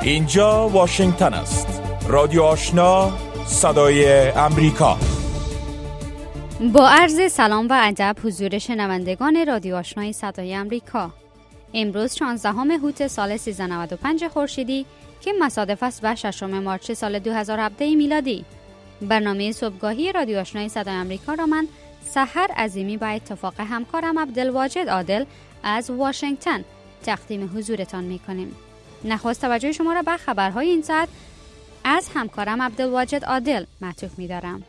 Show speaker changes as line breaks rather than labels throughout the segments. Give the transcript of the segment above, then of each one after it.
اینجا واشنگتن است. رادیو آشنا، صدای امریکا.
با عرض سلام و ادب حضور شنوندگان رادیو آشنای صدای امریکا. امروز 16 هوت سال 1395 خورشیدی که مصادف است با 6 مارس سال 2017 میلادی. برنامه صبحگاهی رادیو آشنای صدای امریکا را من سحر عظیمی با اتفاق همکارم عبدالواجد عادل از واشنگتن تقدیم حضورتان می‌کنیم. نخست توجه شما را به خبرهای این ساعت از همکارم عبدالواجد عادل معطوف می‌دارم.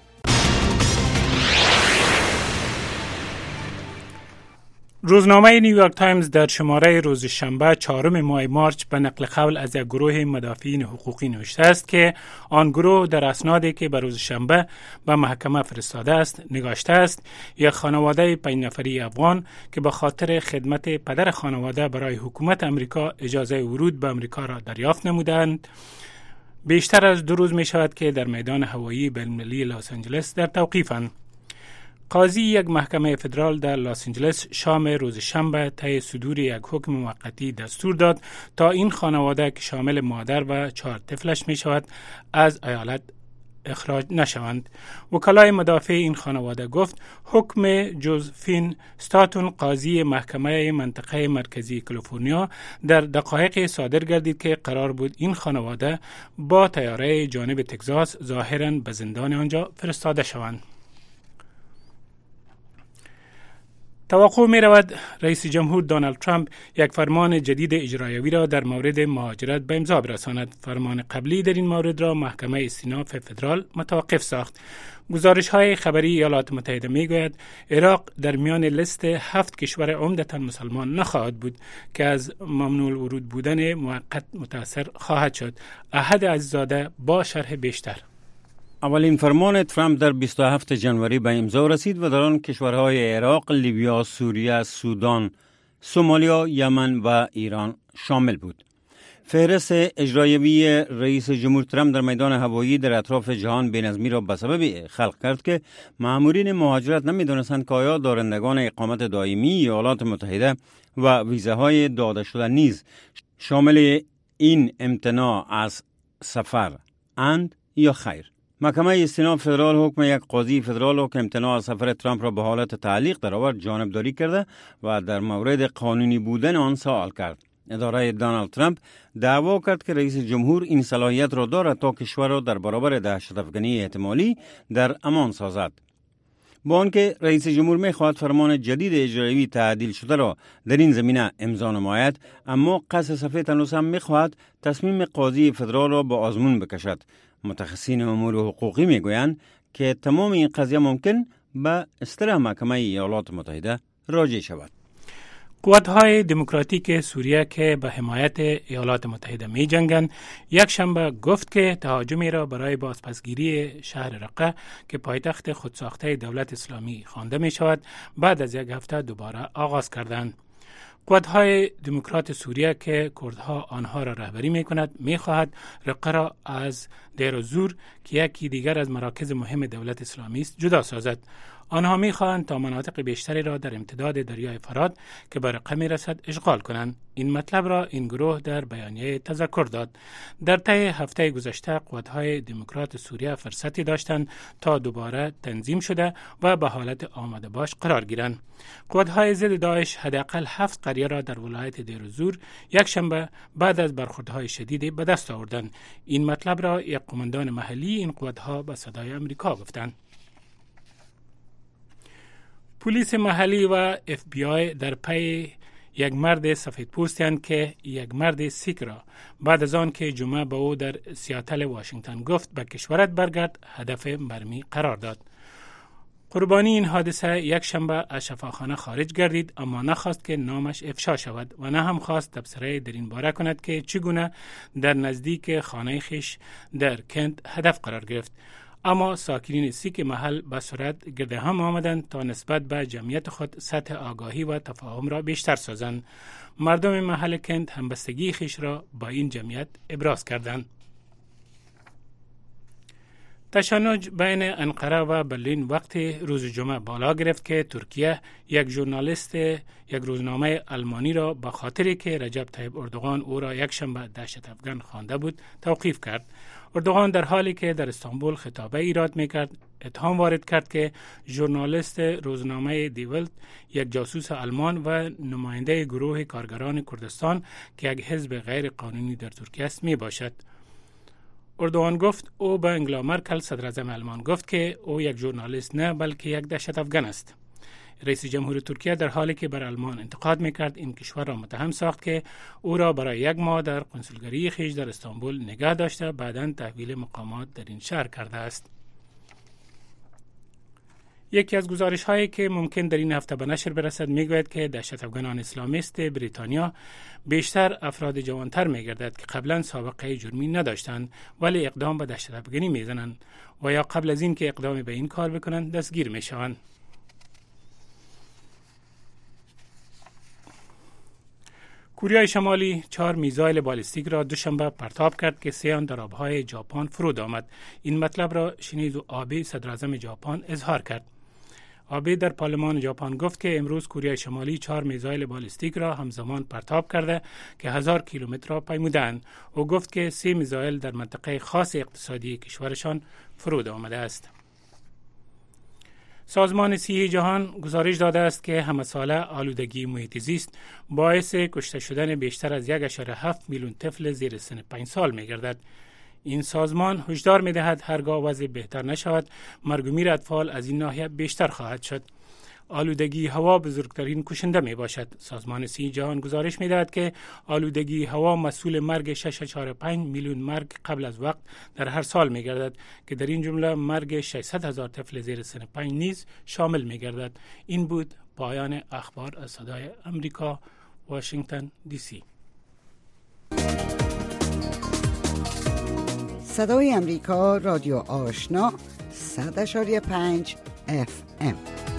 روزنامه نیویورک تایمز در شماره روز شنبه 4 ماه مارس به نقل قول از یک گروه مدافعین حقوقی نوشته است که آن گروه در اسنادی که به روز شنبه به محکمه فرستاده است نگاشته است یک خانواده 5 نفری افغان که به خاطر خدمت پدر خانواده برای حکومت امریکا اجازه ورود به امریکا را دریافت نمودند. بیشتر از 2 روز می شود که در میدان هوایی بین‌المللی لس آنجلس در توقیفند. قاضی یک محکمه فدرال در لس آنجلس شام روز شنبه طی صدور یک حکم موقتی دستور داد تا این خانواده که شامل مادر و 4 طفلش می شود از ایالت اخراج نشوند. وکلای مدافع این خانواده گفت حکم جوزفین ستاتون قاضی محکمه منطقه مرکزی کالیفرنیا در دقایق صادر گردید که قرار بود این خانواده با طیاره جانب تگزاس ظاهراً به زندان آنجا فرستاده شوند. توقع می رود رئیس جمهور دونالد ترامپ یک فرمان جدید اجرایوی را در مورد مهاجرت به امضا برساند. فرمان قبلی در این مورد را محکمه استیناف فدرال متوقف ساخت. گزارش های خبری ایالات متحده می گوید عراق در میان لیست 7 کشور عمدتاً مسلمان نخواهد بود که از ممنوع الورود بودن موقت متاثر خواهد شد. احد عزیزاده با شرح بیشتر.
اولین فرمان ترامپ در 27 جنوری به امضا رسید و در آن کشورهای عراق، لیبیا، سوریه، سودان، سومالیا، یمن و ایران شامل بود. فهرست اجرایوی رئیس جمهور ترامپ در میدان هوایی در اطراف جهان بی‌نظمی را به سبب خلق کرد که مامورین مهاجرت نمی‌دانستند که آیا دارندگان اقامت دائمی ایالات متحده و ویزاهای داده شده نیز شامل این امتناع از سفر اند یا خیر. محکمه استیناف فدرال حکم یک قاضی فدرال را که امتناع از سفر ترامپ را به حالت تعلیق درآورد جانبداری کرده و در مورد قانونی بودن آن سوال کرد. اداره دونالد ترامپ دعوا کرد که رئیس جمهور این صلاحیت را دارد تا کشور را در برابر دهشت‌افکنی احتمالی در امان سازد. با آنکه رئیس جمهور می‌خواهد فرمان جدید اجرایی تعدیل شده را در این زمینه امضا نماید، اما قصد سفید هنوز هم می‌خواهد تصمیم قاضی فدرال را به آزمون بکشد. متخصصین امور حقوقی میگویند که تمام این قضیه ممکن به اصطلاح محکمه ایالات متحده راجع شود.
قوات‌های دموکراتیک سوریه که به حمایت ایالات متحده می جنگند یک شنبه گفت که تهاجمی را برای بازپسگیری شهر رقه که پایتخت خودساخته دولت اسلامی خوانده می شود بعد از یک هفته دوباره آغاز کردند. قوات‌های دموکرات سوریه که کردها آنها را رهبری می‌کند می‌خواهد رقه را از دیر الزور که یکی دیگر از مراکز مهم دولت اسلامی است جدا سازد. آنها می‌خواهند تا مناطق بیشتری را در امتداد دریای فرات که به رقه می‌رسد اشغال کنند. این مطلب را این گروه در بیانیه تذکر داد. در طی هفته گذشته قوات‌های دموکرات سوریه فرصتی داشتند تا دوباره تنظیم شده و به حالت آماده باش قرار گیرند. قوات‌های ضد داعش حداقل 7 قریه را در ولایت دیر الزور یک شنبه بعد از برخوردهای شدید به دست آوردند. این مطلب را یک قماندان محلی این قوات‌ها به صدای امریکا گفتند. پلیس محلی و FBI در پی یک مرد سفیدپوستند که یک مرد سیک را بعد از آن که جمعه به او در سیاتل واشنگتن گفت به کشورت برگرد هدف مرمی قرار داد. قربانی این حادثه یک شنبه از شفاخانه خارج گردید اما نخواست که نامش افشا شود و نه هم خواست تبصره در این باره کند که چگونه در نزدیک خانه خویش در کنت هدف قرار گرفت. اما ساکنین سیک محل به سرعت گرد هم آمدند تا نسبت به جمعیت خود سطح آگاهی و تفاهم را بیشتر سازند. مردم محل کنت همبستگی خویش را با این جمعیت ابراز کردند. تشنج بین انقره و برلین وقت روز جمعه بالا گرفت که ترکیه یک ژورنالیست یک روزنامه آلمانی را به خاطری که رجب طیب اردوغان او را یک شنبه دهشت افغان خوانده بود توقیف کرد. اردوغان در حالی که در استانبول خطابه ایراد میکرد اتهام وارد کرد که ژورنالیست روزنامه دی ولت یک جاسوس آلمان و نماینده گروه کارگران کردستان که یک حزب غیر قانونی در ترکیه است می باشد. اردوغان گفت او به انگلا مرکل صدر اعظم آلمان گفت که او یک ژورنالیست نه بلکه یک دهشت افغان است. رئیس جمهور ترکیه در حالی که بر آلمان انتقاد میکرد این کشور را متهم ساخت که او را برای یک ماه در کنسولگری خویش در استانبول نگاه داشته بعداً تحویل مقامات در این شهر کرده است. یکی از گزارش هایی که ممکن در این هفته به نشر برسد میگوید که دهشت افغانان اسلامیست بریتانیا بیشتر افراد جوانتر میگردد که قبلا سابقه جرمی نداشتند ولی اقدام به دهشت افغانی میزنند و یا قبل از این که اقدام به این کار بکنند دستگیر میشوند. کره شمالی 4 میزایل بالستیک را دوشنبه پرتاب کرد که 3 آن در آبهای ژاپن فرود آمد. این مطلب را شینیزو آبه صدر اعظم ژاپن اظهار کرد. آبه در پارلمان ژاپن گفت که امروز کره شمالی 4 میزایل بالستیک را همزمان پرتاب کرده که 1000 کیلومتر را پیمودند. او گفت که 3 میزایل در منطقه خاص اقتصادی کشورشان فرود آمده است. سازمان صحی جهان گزارش داده است که همه ساله آلودگی محیط زیست باعث کشته شدن بیشتر از 1.7 میلیون طفل زیر سن 5 سال می گردد. این سازمان هشدار می دهد هرگاه وضع بهتر نشود مرگ و میر اطفال از این ناحیه بیشتر خواهد شد. آلودگی هوا بزرگترین کشنده می باشد. سازمان صحی جهان گزارش می دهد که آلودگی هوا مسئول مرگ 6.5 میلیون مرگ قبل از وقت در هر سال می گردد که در این جمله مرگ 600,000 طفل زیر سن 5 نیز شامل می گردد. این بود پایان اخبار از صدای امریکا، واشنگتن دی سی.
صدای امریکا، رادیو آشنا، 100.5 FM.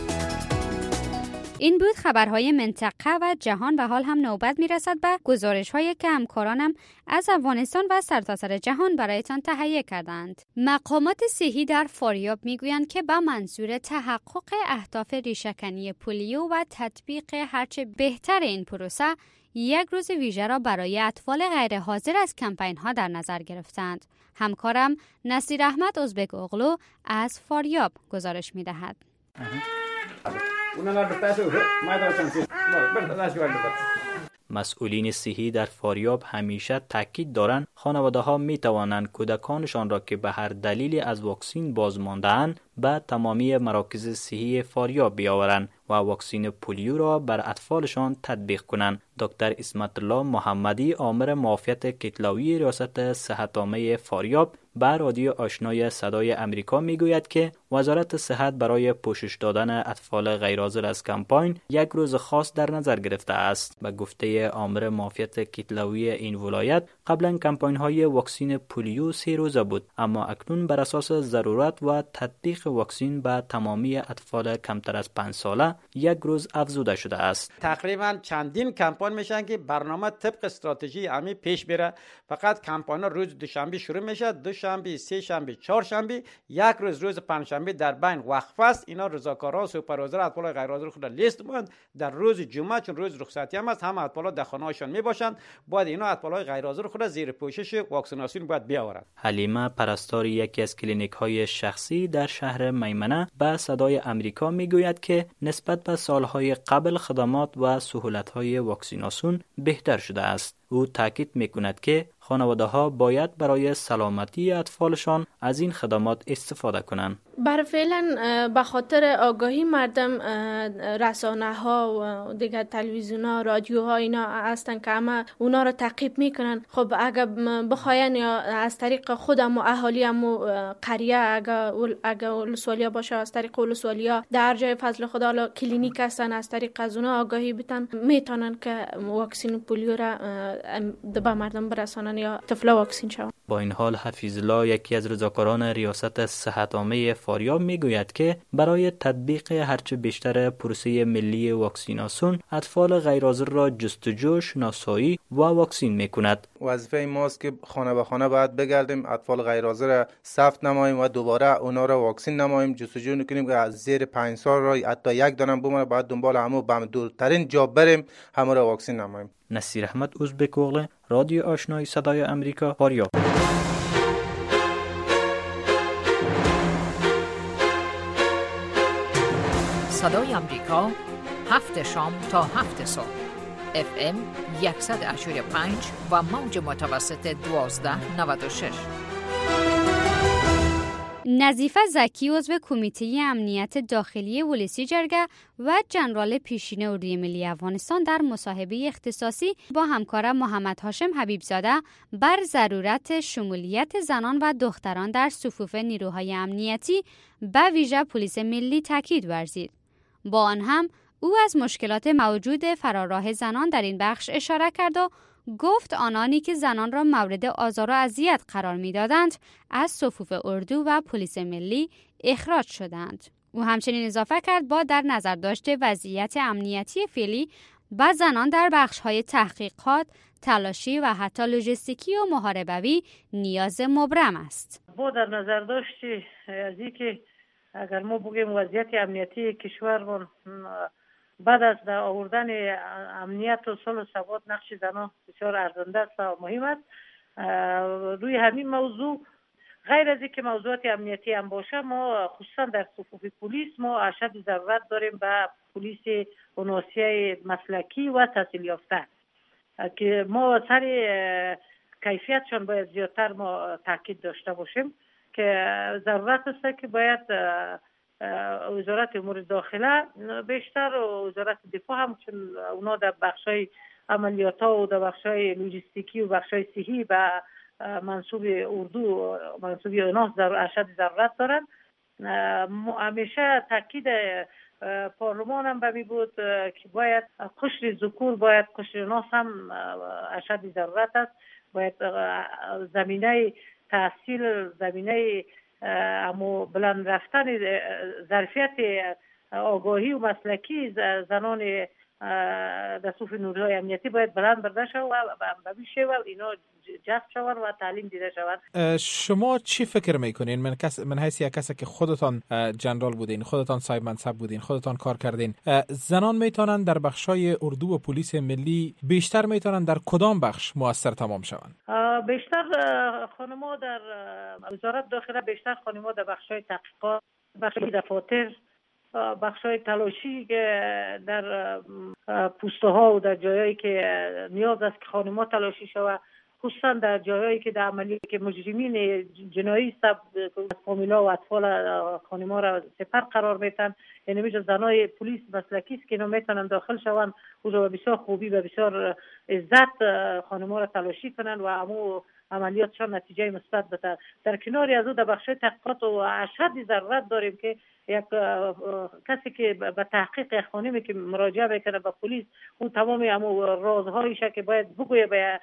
این بود خبرهای منطقه و جهان و حال هم نوبت میرسد به گزارش‌هایی که همکارانم از افغانستان و سرتاسر جهان برایتان تهیه کردند. مقامات صحی در فاریاب میگویند که به منظور تحقق اهداف ریشه‌کنی پولیو و تطبیق هرچه بهتر این پروسه یک روز ویژه را برای اطفال غیر حاضر از کمپین‌ها در نظر گرفتند. همکارم نصیر احمد ازبک اغلو از فاریاب گزارش می‌دهد.
مسئولین صحی در فاریاب همیشه تاکید دارند خانواده‌ها می توانند کودکانشان را که به هر دلیلی از واکسین بازمانده‌اند به تمامی مراکز صحی فاریاب بیاورند و واکسین پولیو را بر اطفالشان تطبیق کنند. دکتر اسمت الله محمدی آمر معافیت کتلاوی ریاست صحت عامه فاریاب به رادیو آشنای صدای امریکا میگوید که وزارت صحت برای پوشش دادن اطفال غیرحاضر از کمپاین یک روز خاص در نظر گرفته است. به گفته آمر معافیت کتلاوی این ولایت قبلا کمپاین های واکسین پولیو 3 روزه بود، اما اکنون بر اساس ضرورت و تطبیق واکسین به تمامی اطفال کمتر از 5 ساله یک روز افزوده شده است.
تقریبا چندین کمپاین میشن که برنامه طبق استراتژی همی پیش بره. فقط کمپاین روز دوشنبه شروع میشه، دوشنبه، سه شنبه، چهارشنبه، یک روز پنجشنبه در بین وقفه است. اینا رضاکارا سوپروایزر اطفال غیر حاضر خود لیست می‌بندند. در روز جمعه چون روز رخصتی هم است، همه اطفال در خانه‌هاشون میباشند. باید اینا اطفال غیر حاضر خود زیر پوشش واکسیناسیون باید بیاورند.
حلیمه پرستار یکی از کلینیک‌های شخصی در شهر میمنه به صدای امریکا میگوید که نسبت به سالهای قبل خدمات و سهولت‌های واکسیناسیون بهتر شده است. او تاکید میکند که خانواده‌ها باید برای سلامتی اطفالشان از این خدمات استفاده کنند.
برای فعلا به خاطر آگاهی مردم، رسانه‌ها و دیگر تلویزیون‌ها، رادیوها اینا هستن که همه اونا رو تعقیب میکنن. خب اگه بخواین یا از طریق خودم و اهالیم و قریه اگه ولسوالیا باشه از طریق ولسوالیا در جای فضل خدا کلینیک هستن از طریق از اونا آگاهی بتن میتونن که واکسین پولیو را به مردم برسانن یا طفلا واکسین شون.
با این حال حفیظالله، یکی از رضاکاران ریاست صحت عامه فاریاب، میگوید که برای تطبیق هرچه بیشتر پروسه ملی واکسیناسیون اطفال غیرحاضر را جستجو، شناسایی و واکسین میکند.
وظیفه ماست که خانه به خانه باید بگردیم، اطفال غیرحاضر را ثبت نماییم و دوباره اونا را واکسین نماییم، جستجو نکنیم که از زیر 5 سال را حتی یک دانه بمونه، باید دنبال همو به دورترین جا بریم، همو را واکسین نماییم.
نصیر احمد ازبک اوغله، رادیو آشنای صدای امریکا، فاریاب.
صدای امریکا، 7 شام تا 7 صبح. FM 100.5 و موج متوسط 1296.
نظیفه زکی عضو کمیته امنیت داخلی ولسی جرگه و جنرال پیشین اردوی ملی افغانستان در مصاحبه اختصاصی با همکارم محمد هاشم حبیبزاده بر ضرورت شمولیت زنان و دختران در صفوف نیروهای امنیتی به ویژه پلیس ملی تاکید ورزید. با آن هم او از مشکلات موجود فراراه زنان در این بخش اشاره کرد و گفت آنانی که زنان را مورد آزار و اذیت قرار می‌دادند از صفوف اردو و پلیس ملی اخراج شدند. او همچنین اضافه کرد با در نظر داشته وضعیت امنیتی فعلی با زنان در بخش‌های تحقیقات، تلاشی و حتی لوجستیکی و محاربوی نیاز مبرم است.
با در نظر داشته از اینکه اگر ما بگیم وضعیت امنیتی کشورمان بعد از در آوردن امنیت و صلح و ثبات نقش زنان بسیار ارزنده است و مهم است، روی همین موضوع غیر از اینکه موضوعات امنیتی هم باشه، ما خصوصا در صفوف پلیس ما اشد ضرورت داریم به پلیس اوناسیای مسلکی و تحصیل یافته که ما سر کیفیتشان باید زیادتر ما تاکید داشته باشیم که ضرورت است که باید وزارت امور داخله بیشتر و وزارت دفاع هم، چون اونا در بخشای عملیات ها و در بخشای لوجستیکی و بخشای صحی به منصوب اردو منصوب اونا اشد ضرورت دارن. همیشه تاکید پارلمان هم بمی بود که باید قشر ذکور، باید قشر ناس هم اشد ضرورت است، باید زمینه تحصیل، زمینه اما بلند رفتن ظرفیت آگاهی و مسلکی زنان در صفوف نیروهای امنیتی باید بلند برده شود و بشه و اینا جذب شود و تعلیم دیده شود.
شما چی فکر میکنین؟ من حیث یک کسی که خودتان جنرال بودین، خودتان صاحب منصب بودین، خودتان کار کردین، زنان میتونن در بخشای اردو و پلیس ملی بیشتر میتونن در کدام بخش مؤثر تمام شوند؟
بیشتر خانم‌ها در وزارت داخله، بیشتر خانم‌ها در بخشای تحقیقات، بخشای دفاتر، بخشای تلاشی که در پوسته ها و در جایی که نیاز است که خانم‌ها تلاشی شود، خصوصا در جایی که در عملیاتی که مجرمین جنایی فامیلا و اطفال خانم‌ها را سپر قرار میتن، یعنی میشه زنای پلیس مسلکی است که اینا میتونن داخل شون و بسیار خوبی و بسیار عزت خانم‌ها را تلاشی کنن و همو عملیاتشان نتیجه مثبت بده. در کناری از او در بخش تحقیقات و اشد ضرورت داریم که یک کسی که به تحقیق خانمی که مراجعه میکنه به پلیس، اون تمام همون رازهایش که باید بگویه به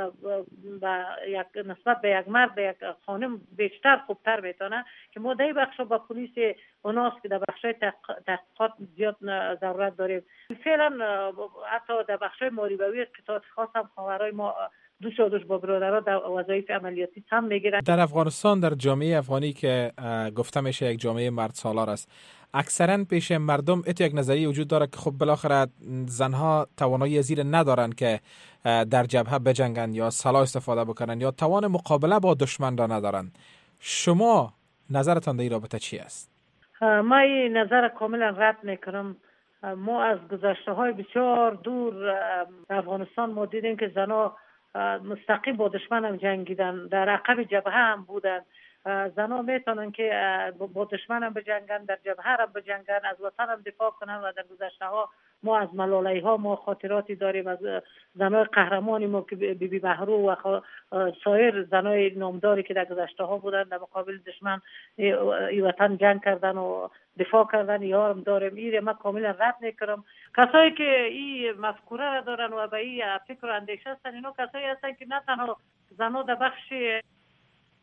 یک نسبت به یک مرد، به یک خانم بیشتر خوبتر میتونه که ما در بخش با پلیس اوناست که در بخش تحقیقات زیاد ضرورت داریم. فعلا حتی در بخش محاربوی قطاعات خاص هم خواهرای ما دوش با برادرها در وظایف عملیاتی هم میگیرن.
در افغانستان، در جامعه افغانی که گفته میشه یک جامعه مرد سالار است، اکثرا پیش مردم یک نظریه وجود داره که خب بالاخره زنها توانایی زیر ندارن که در جبهه بجنگن یا سلاح استفاده بکنن یا توان مقابله با دشمن را ندارن. شما نظرتان در این رابطه چی است؟
ما این نظر کاملا رد میکنم. ما از گذشته های بسیار دور افغانستان ما دیدیم که زنها مستقیم با دشمن هم جنگیدن، در عقب جبهه هم بودن. زنها میتونن که با دشمن هم بجنگن، در جبهه هم بجنگن، از وطن هم دفاع کنن و در گذشته ها ما از ملاله ها ما خاطراتی داریم از زنای قهرمانی ما که بی بهرو و سایر زنای نامداری که در گذشته ها بودن در مقابل دشمن ای وطن جنگ کردن و دفاع کردن. یارم داریم ایره ما کاملا رد نکردم. کسایی که این مفکوره را دارن و به این فکر و اندیشه هستن، اینا کسایی هستن که نه تنها زنها در بخش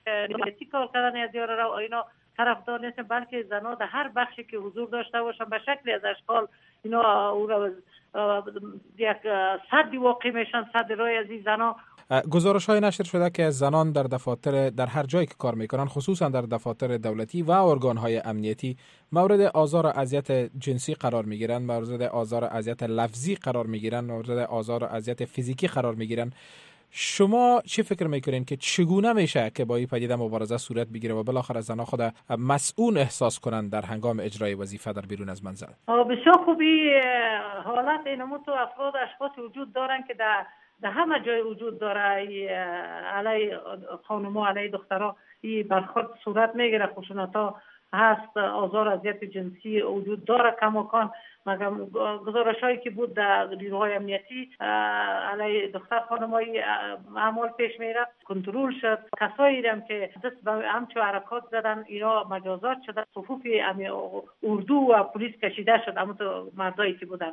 نیتی کار کردن از یار را اینا طرفدار نیستن، بلکه زنها در هر بخشی که حضور داشته باشن به شکلی از اشکال اینا او را یک صد واقع میشن، صد رای از این زنها.
گزارش های نشر شده که زنان در دفاتر در هر جایی که کار میکنن، خصوصا در دفاتر دولتی و ارگان های امنیتی، مورد آزار و اذیت جنسی قرار میگیرن، مورد آزار و اذیت لفظی قرار میگیرن، مورد آزار و اذیت فیزیکی قرار میگیرن. شما چی فکر میکنین که چگونه میشه که با این پدیده مبارزه صورت بگیره و بالاخره زنها خود مسئول احساس کنند در هنگام اجرای وظیفه در بیرون از منزل؟
بسیار خوبی حالت اینمو تو افراد اشخاص وجود دارن که در همه جای وجود داره. علی خانم‌ها علی دخترها این برخورد صورت میگیره، خشونت‌ها هست، آزار اذیت جنسی وجود داره کماکان. مگر گزارش‌هایی که بود در نیروهای امنیتی علی دختر خانم‌های اعمال پیش میره کنترل شد. کسایی هم که دست به همچو حرکات زدن اینا مجازات شده، صفوف اردو و پلیس کشیده شد، اما تو مردایی که بودن.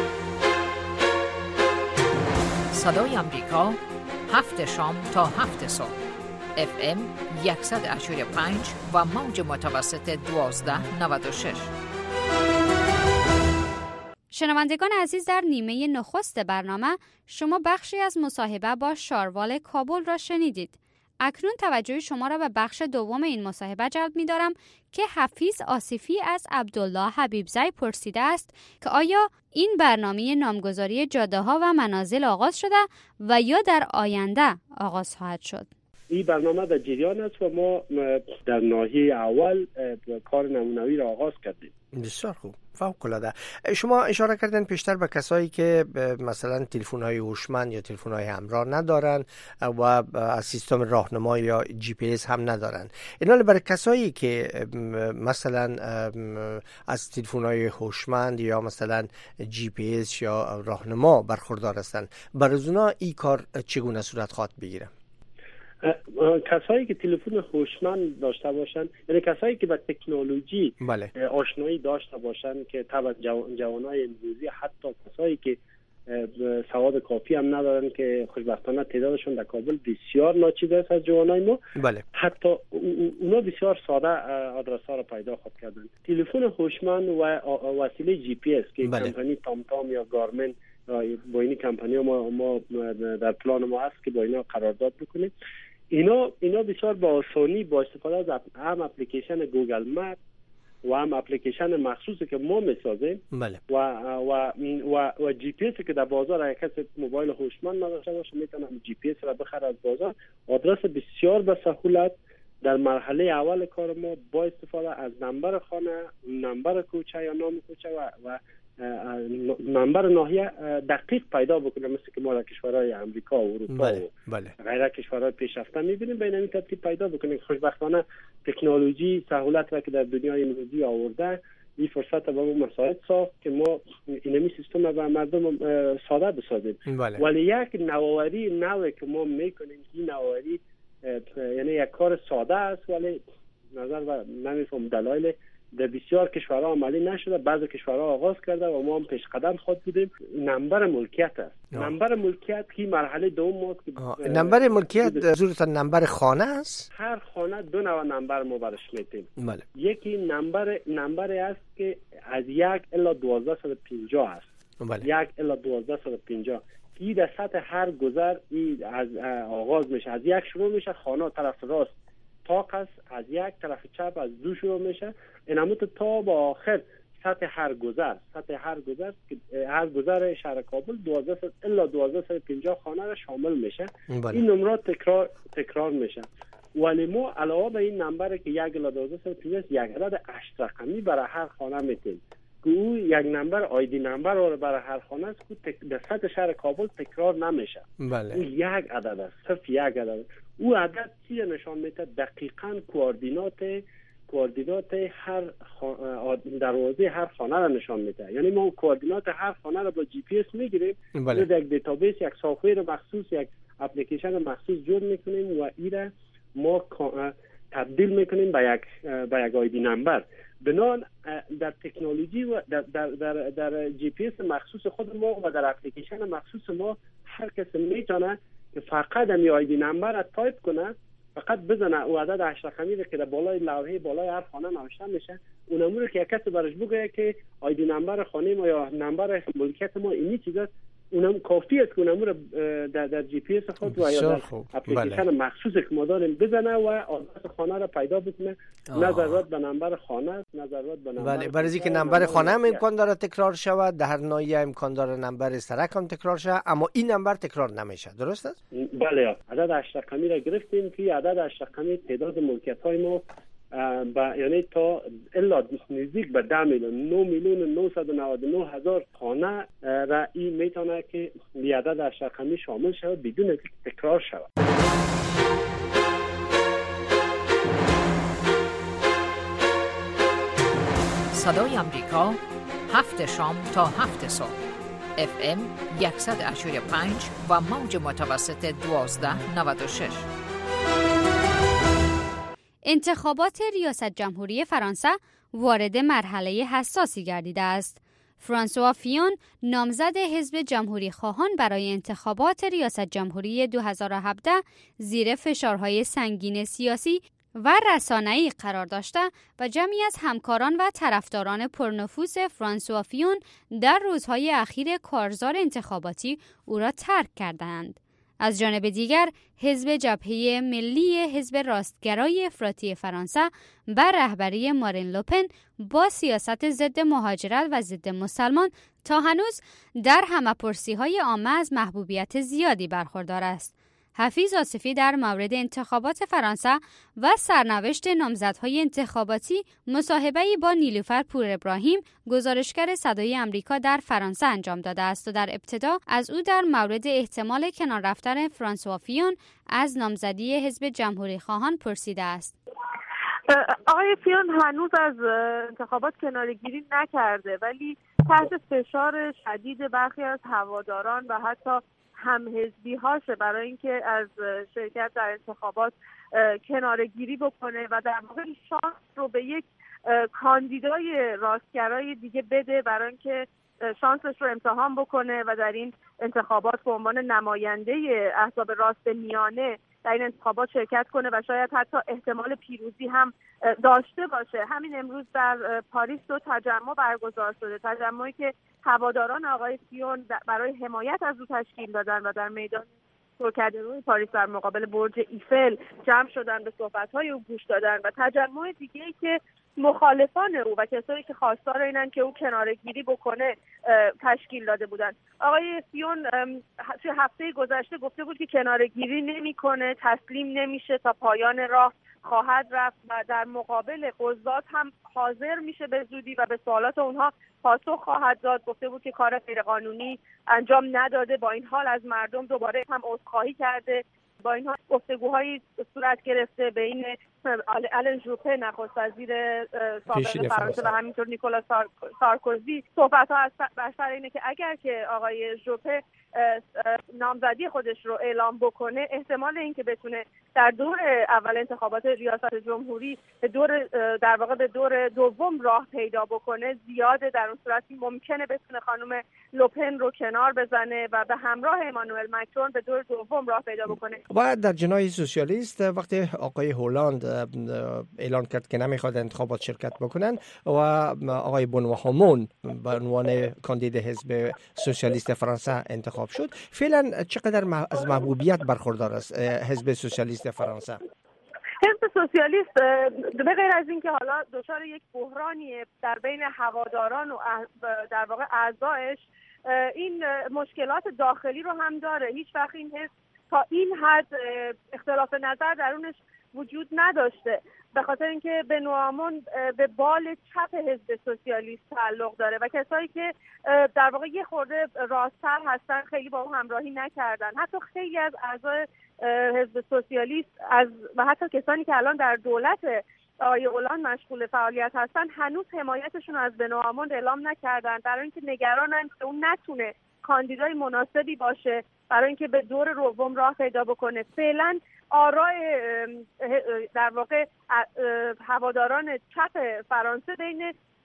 صدای امریکا 7 شام تا 7 صبح FM 100.5 و موج متوسط 1296.
شنوندگان عزیز، در نیمه نخست برنامه شما بخشی از مصاحبه با شاروال کابل را شنیدید. اکنون توجه شما را به بخش دوم این مصاحبه جلب می دارم که حفیظ آصفی از عبدالله حبیبزی پرسیده است که آیا این برنامه نامگذاری جاده ها و منازل آغاز شده و یا در آینده آغاز خواهد شد؟
این برنامه در جریان است و ما در ناحیه اول کار نمونوی را آغاز کردیم.
بسیار خوب، فوق‌العاده. شما اشاره کردن پیشتر به کسایی که مثلا تلفن‌های هوشمند یا تلفن‌های همراه ندارن و از سیستم راهنمایی یا جی پی اس هم ندارن. اینا برای کسایی که مثلا از تلفن‌های هوشمند یا مثلا جی پی اس یا راهنما برخوردار هستن، برای اونا این کار چگونه صورت خواهد بگیره؟
کسایی که تلفن هوشمند داشته باشن، یعنی کسایی که با تکنولوژی آشنایی داشته باشن، که طبعا جوانای امروزی، حتی کسایی که سواد کافی هم ندارن که خوشبختانه تعدادشون در کابل بسیار ناچیز است از جوانای ما، حتی اونا بسیار ساده آدرس ها رو پیدا خواهد کردن. تلفن هوشمند و وسیله جی پی اس که کمپانی تامتام یا گارمن با این کمپانی ما در پلان ما هست که با اینا قرارداد بکنیم. اینا بسیار با آسانی با استفاده از هم اپلیکیشن گوگل مپ و هم اپلیکیشن مخصوصی که ما میسازیم و جی پی اس که در بازار اگه کسی موبایل هوشمند نداشته باشه میتونه جی پی اس را بخره از بازار. آدرس بسیار به سهولت در مرحله اول کار ما با استفاده از نمبر خانه، نمبر کوچه یا نام کوچه و نمبر ناحیه دقیق پیدا بکنه، مثل که ما در کشورهای امریکا و اروپا و غیره کشورهای پیشرفته میبینیم، به این ترتیب پیدا بکنیم. خوشبختانه تکنولوژی سهولت را که در دنیای امروزی آورده، این فرصت به ما مساعد ساخت که ما اینمی سیستم را به مردم ساده بسازیم. ولی یک نوعی که ما میکنیم، این نوعی یعنی یک کار ساده است، ولی نظر و نمیفهم دلایل در بسیار کشورها عملی نشده، بعضی کشورها آغاز کرده و ما هم پیش قدم خود بودیم. نمبر ملکیت است. نمبر ملکیت که مرحله دوم است که
نمبر ملکیت زورتا نمبر خانه است.
هر خانه دو نوع نمبر ما برش میتیم. یکی نمبری است که از 1 الی 1250 است. 1 الی 1250 این در سطح هر گذر از آغاز میشه. از 1 شروع میشه، خانه طرف راست تاق است، از 1 طرف چپ از 2 شروع میشه، اینموت تا با آخر سطح هر گذر که هر گذر شهر کابل 12 الی 1250 خانه را شامل میشه. این نمرات تکرار میشه. ولی ما علاوه به این نمبر که 1 الی 1250 یک عدد 8 رقمی برای هر خانه میتیم که او یک نمبر آیدی نمبر رو برای هر خانه است که در سطح شهر کابل تکرار نمیشه. او یک عدد است، صرف یک عدد. او عدد چی نشان میده؟ دقیقاً کوردینات هر دروازه هر خانه را نشان میده. یعنی ما کوردینات هر خانه را با جی پی اس میگیریم، یک دیتابیس، یک سافت مخصوص، یک اپلیکیشن مخصوص جور میکنیم و این را ما تبدیل میکنیم به یک آیدی نمبر. بنابراین در تکنولوژی و در جی پی اس مخصوص خود ما و در اپلیکیشن مخصوص ما هر کسی میتونه که فقط می آیدی نمبر را تایپ کنه فقط بزنه او عدد 8 رقمی رو که در بالای لوحه بالای هر خانه نوشته میشه، اون امور که یک کسی برش بگه که آیدی نمبر خانه ما یا نمبر ملکیت ما اینی چیزاست، اونم کافی است که اون امور در جی پی اس خود و یا در اپلیکیشن مخصوصی که ما داریم بزنه و آدرس خانه رو پیدا بکنه. نه ضرورت به نمبر خانه، نه ضرورت به نمبر.
بله، برای اینکه نمبر خانه هم امکان داره تکرار شود، در هر ناحیه امکان داره نمبر سرک هم تکرار شود، اما این نمبر تکرار نمیشه. درست است؟
بله، عدد 8 رقمی را گرفتیم که عدد 8 رقمی تعداد ملکیت‌های ما یعنی تا الا نزدیک به 10,9,999,000 خانه را این میتونه که این عدد 8 رقمی شامل شود بدون اینکه تکرار شود.
صدای امریکا 7 شام تا 7 صبح FM 100.5 و موج متوسط 1296.
انتخابات ریاست جمهوری فرانسه وارد مرحله حساسی گردیده است. فرانسوا فیون، نامزد حزب جمهوری خواهان برای انتخابات ریاست جمهوری 2017 زیر فشارهای سنگین سیاسی و رسانه‌ای قرار داشته و جمعی از همکاران و طرفداران پرنفوذ فرانسوا فیون در روزهای اخیر کارزار انتخاباتی او را ترک کردند. از جانب دیگر، حزب جبهه ملی حزب راستگرای افراطی فرانسه بر رهبری مارین لوپن با سیاست ضد مهاجرت و ضد مسلمان تا هنوز در همه‌پرسی‌های عامه از محبوبیت زیادی برخوردار است. حفیظ آصفی در مورد انتخابات فرانسه و سرنوشت نامزدهای انتخاباتی مصاحبه‌ای با نیلوفر پور ابراهیم، گزارشگر صدای امریکا در فرانسه انجام داده است و در ابتدا از او در مورد احتمال کنار رفتن فرانسوا فیون از نامزدی حزب جمهوری خواهان پرسیده است.
آقای فیون هنوز از انتخابات کناره‌گیری نکرده، ولی تحت فشار شدید برخی از هواداران و حتی همحزبی هاشه برای اینکه از شرکت در انتخابات کناره‌گیری بکنه و در واقع شانس رو به یک کاندیدای راستگرای دیگه بده برای اینکه شانسش رو امتحان بکنه و در این انتخابات به عنوان نماینده احزاب راست میانه در این انتخابات شرکت کنه و شاید حتی احتمال پیروزی هم داشته باشه. همین امروز در پاریس 2 تجمع برگزار شده، تجمعی که هواداران آقای فیون برای حمایت از او تشکیل دادن و در میدان ترکادروی پاریس در مقابل برج ایفل جمع شدن، به صحبت‌های او گوش دادن و تجمع دیگه‌ای که مخالفان او و کسایی که خواستار اینن که او کناره‌گیری بکنه تشکیل داده بودن. آقای فیون توی هفته گذشته گفته بود که کناره‌گیری نمی‌کنه، تسلیم نمیشه، تا پایان راه خواهد رفت و در مقابل قضات هم حاضر میشه به زودی و به سوالات اونها پاسخ خواهد داد. گفته بود که کار غیرقانونی انجام نداده، با این حال از مردم دوباره هم عذرخواهی کرده. با این حال گفتگوهایی صورت گرفته بین آلن ژوپه نخست وزیر سابق فرانسه و همینطور نیکولاس سارکوزی. صحبت‌ها بر سر اینه که اگر که آقای ژوپه نامزدی خودش رو اعلام بکنه، احتمال اینکه بتونه در دور اول انتخابات ریاست جمهوری در واقع به دور دوم راه پیدا بکنه زیاده. در اون صورت ممکنه بتونه خانم لوپن رو کنار بزنه و به همراه امانوئل مکرون به دور دوم راه پیدا بکنه.
و در جناح سوسیالیست وقتی آقای هولند اعلان کرد که نمیخواد انتخابات شرکت بکنن و آقای بنوا هامون به عنوان کاندید حزب سوسیالیست فرانسه انتخاب شد، فعلا چقدر از محبوبیت برخوردار است حزب سوسیالیست فرانسه؟
حزب سوسیالیست به غیر از اینکه حالا دچار یک بحرانی در بین هواداران و در واقع اعضایش، این مشکلات داخلی رو هم داره. هیچ وقت این حزب تا این حد اختلاف نظر درونش وجود نداشته، به خاطر اینکه بنوا هامون به بال چپ حزب سوسیالیست تعلق داره و کسایی که در واقع یه خورده راست‌تر هستن خیلی با اون همراهی نکردن. حتی خیلی از اعضای حزب سوسیالیست و حتی کسانی که الان در دولت آقای هولند مشغول فعالیت هستن هنوز حمایتشون از بنوا هامون اعلام نکردن، برای اینکه نگرانن که اون نتونه کاندیدای مناسبی باشه برای اینکه به دور دوم راه پیدا بکنه. فعلا آراء در واقع هواداران چپ فرانسه بین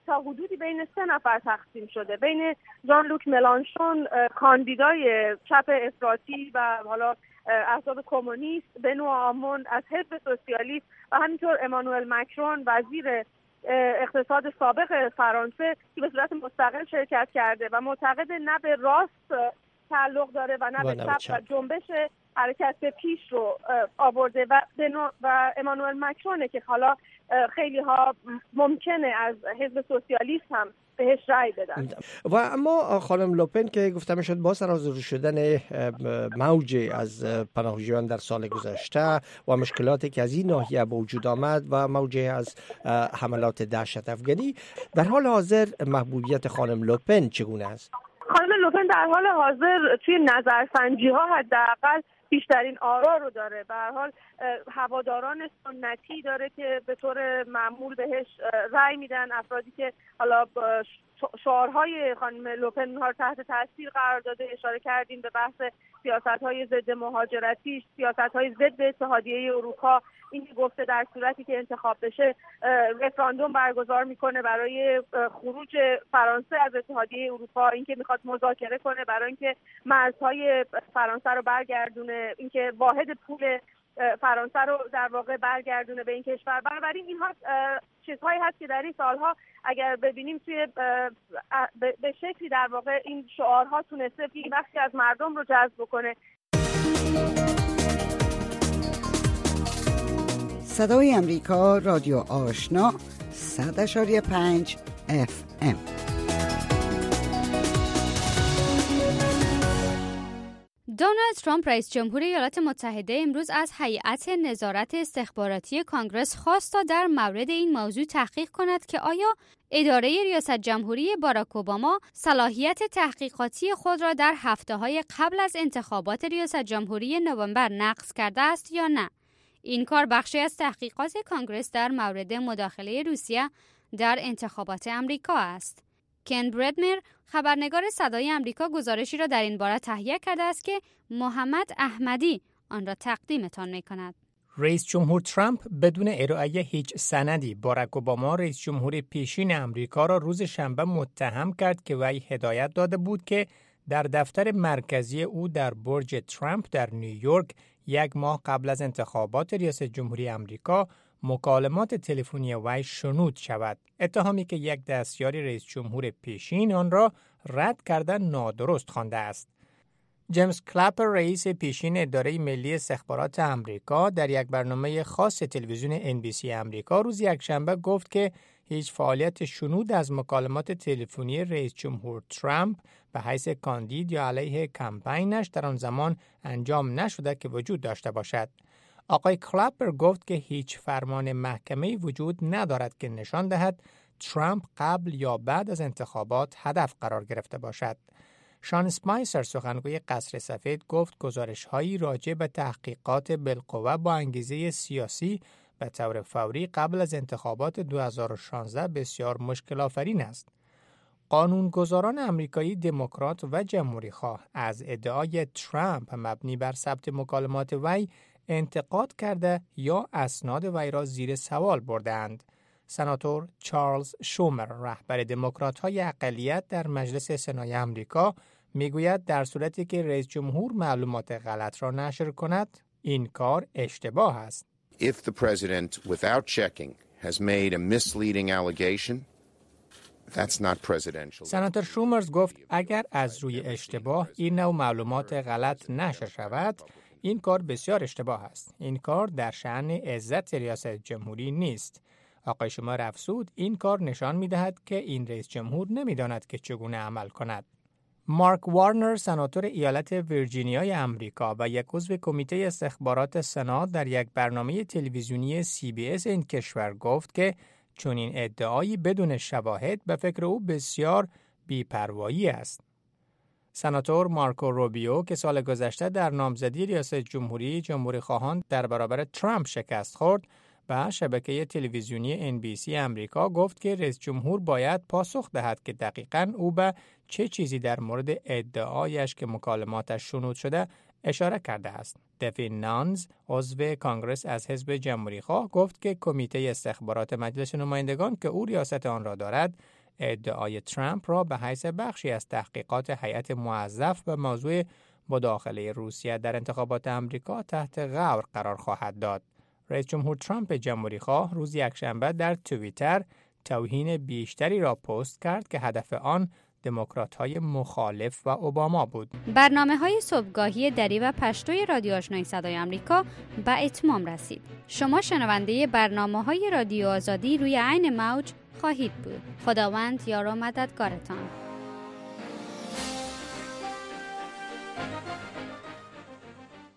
تا حدودی بین 3 نفر تقسیم شده، بین ژان لوک ملانشون کاندیدای چپ افراطی و حالا احزاب کمونیست، بنو آمون از حزب سوسیالیست و همینطور امانوئل مکرون وزیر اقتصاد سابق فرانسه که به صورت مستقل شرکت کرده و معتقد نه به راست تعلق داره و نه به چپ و جنبش حرکت به پیش رو آورده و امانوئل مکرونه که حالا خیلی ها ممکنه از حزب سوسیالیست هم بهش رأی بدن.
و اما خانم لوپن که گفتم شد با سرازیر شدن موج از پناهجویان در سال گذشته و مشکلاتی که از این ناحیه به وجود آمد و موج از حملات دهشت افغانی، در حال حاضر محبوبیت خانم لوپن چگونه است؟
خانم لوپن در حال حاضر توی نظرسنجی ها حداقل بیشترین آرا رو داره. به هر حال هواداران سنتی داره که به طور معمول بهش رأی میدن، افرادی که حالا شعارهای خانم لوپن ها تحت تاثیر قرار داده. اشاره کردیم به بحث سیاست‌های ضد مهاجرتی، سیاست‌های ضد اتحادیه اروپا، این که گفته در صورتی که انتخاب بشه رفراندوم برگزار میکنه برای خروج فرانسه از اتحادیه اروپا، این که میخواد مذاکره کنه برای اینکه مرزهای فرانسه رو برگردونه، اینکه واحد پول فرانسه رو در واقع برگردونه به این کشور. بنابراین اینها چیزهایی هست که در این سالها اگر ببینیم توی به شکلی در واقع این شعارها تونسته این بخشی از مردم رو جذب بکنه.
صدای امریکا، رادیو آشنا، 100.5 FM.
دونالد ترامپ رئیس جمهور ایالات متحده امروز از هیئت نظارت استخباراتی کانگرس خواست تا در مورد این موضوع تحقیق کند که آیا اداره ریاست جمهوری باراک اوباما صلاحیت تحقیقاتی خود را در هفته‌های قبل از انتخابات ریاست جمهوری نوامبر نقض کرده است یا نه. این کار بخشی از تحقیقات کانگرس در مورد مداخله روسیه در انتخابات امریکا است. کن بردمر خبرنگار صدای امریکا گزارشی را در این باره تهیه کرده است که محمد احمدی آن را تقدیمتان می‌کند.
رئیس جمهور ترامپ بدون ارائه هیچ سندی باراک اوباما رئیس جمهور پیشین امریکا را روز شنبه متهم کرد که وی هدایت داده بود که در دفتر مرکزی او در برج ترامپ در نیویورک 1 ماه قبل از انتخابات ریاست جمهوری امریکا مکالمات تلفنی وی شنود شود. اتهامی که یک دستیار رئیس جمهور پیشین آن را رد کرده نادرست خوانده است. جیمز کلپر رئیس پیشین اداره ملی استخبارات امریکا در یک برنامه خاص تلویزیون NBC امریکا روز یکشنبه گفت که هیچ فعالیت شنود از مکالمات تلفنی رئیس جمهور ترامپ به حیث کاندید یا علیه کمپینش در آن زمان انجام نشده که وجود داشته باشد. آقای کلپر گفت که هیچ فرمان محکمه‌ای وجود ندارد که نشان دهد ترامپ قبل یا بعد از انتخابات هدف قرار گرفته باشد. شان اسپایسر سخنگوی قصر سفید گفت گزارش‌هایی راجع به تحقیقات بالقوه با انگیزه سیاسی به طور فوری قبل از انتخابات 2016 بسیار مشکل آفرین است. قانونگذاران آمریکایی دموکرات و جمهوری‌خواه از ادعای ترامپ مبنی بر ثبت مکالمات وی انتقاد کرده یا اسناد وی را زیر سوال بردند. سناتور چارلز شومر رهبر دموکرات‌های اقلیت در مجلس سنای آمریکا میگوید در صورتی که رئیس جمهور معلومات غلط را نشر کند این کار اشتباه است.
If the president without checking has made a misleading allegation, that's not presidential.
سناتور شومرز گفت اگر از روی اشتباه این نوع معلومات غلط نشر شود این کار بسیار اشتباه است. این کار در شأن عزت ریاست جمهوری نیست. آقای شومر افزود این کار نشان می‌دهد که این رئیس جمهور نمی‌داند که چگونه عمل کند. مارک وارنر سناتور ایالت ویرجینیای امریکا و یک عضو کمیته استخبارات سنا در یک برنامه تلویزیونی CBS این کشور گفت که چنین ادعایی بدون شواهد به فکر او بسیار بی‌پروایی است. سناتور مارکو روبیو که سال گذشته در نامزدی ریاست جمهوری جمهوری‌خواهان در برابر ترامپ شکست خورد و شبکه تلویزیونی NBC امریکا گفت که رئیس جمهور باید پاسخ دهد که دقیقاً او به چه چیزی در مورد ادعایش که مکالماتش شنود شده اشاره کرده است. دفین نانز عضو کانگرس از حزب جمهوری‌خواه گفت که کمیته استخبارات مجلس نمایندگان که او ریاست آن را دارد
ادعای ترامپ را به حیث بخشی از تحقیقات هیئت موظف به موضوع مداخله روسیه در انتخابات آمریکا تحت غور قرار خواهد داد. رئیس جمهور ترامپ جمهوری‌خواه روز یکشنبه در توییتر توهین بیشتری را پست کرد که هدف آن دموکرات‌های مخالف و اوباما بود.
برنامه‌های صبحگاهی دری و پشتوی رادیو آشنای صدای آمریکا به اتمام رسید. شما شنونده برنامه‌های رادیو آزادی روی عین موج خواهید بود. خداوند یار و مددگارتان.